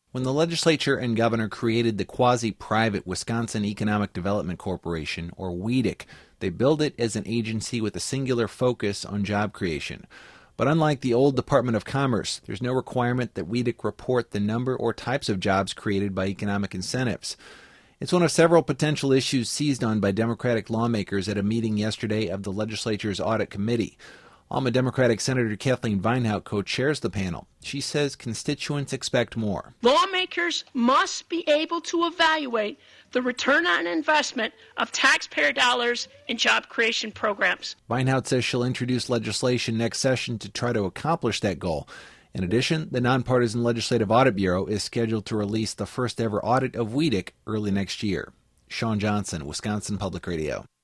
When the legislature and governor created the quasi-private Wisconsin Economic Development Corporation, or WEDC, they billed it as an agency with a singular focus on job creation. But unlike the old Department of Commerce, there's no requirement that WEDC report the number or types of jobs created by economic incentives. It's one of several potential issues seized on by Democratic lawmakers at a meeting yesterday of the legislature's Audit Committee. Alma Democratic Senator Kathleen Vinehout co-chairs the panel. She says constituents expect more. Lawmakers must be able to evaluate the return on investment of taxpayer dollars in job creation programs. Vinehout says she'll introduce legislation next session to try to accomplish that goal. In addition, the Nonpartisan Legislative Audit Bureau is scheduled to release the first ever audit of WEDC early next year. Sean Johnson, Wisconsin Public Radio.